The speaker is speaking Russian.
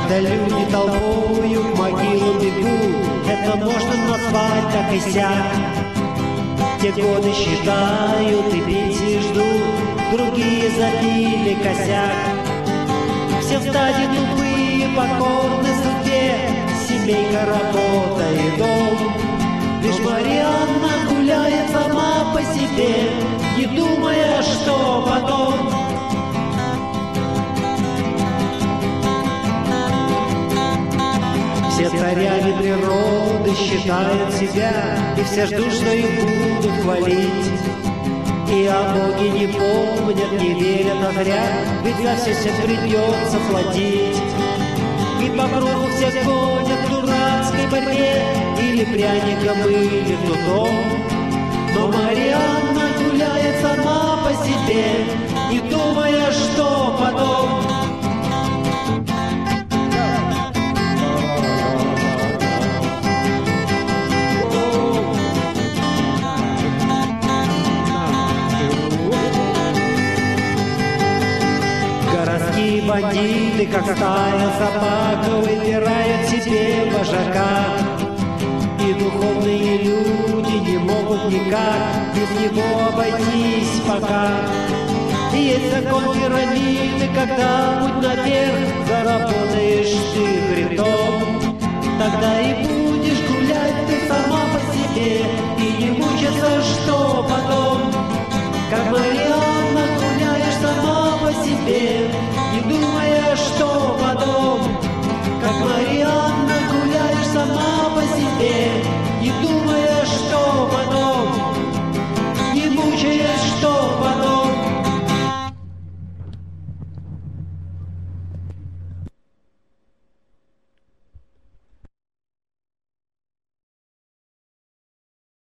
Когда люди толпою в могилу бегут, это можно назвать так и сяк. Те годы считают и пенсии ждут, другие забили косяк. Все в стаде тупые, покорны судьбе, семейка, работа и дом. Лишь Марианна гуляет сама по себе, не думая, что потом. Все царями природы считают себя, и все ждут, что их будут хвалить. И о Боге не помнят, не верят, а зря, ведь за все всем придется платить. И по кругу все гонят в дурацкой борьбе, или пряником, или тутом. Но Марианна гуляет сама по себе, не думая, что потом. Городские бандиты, как стая собак, выбирают себе вожака. И духовные люди не могут никак без него обойтись пока. Есть закон пирамиды, когда путь наверх, заработаешь ты грибом, тогда и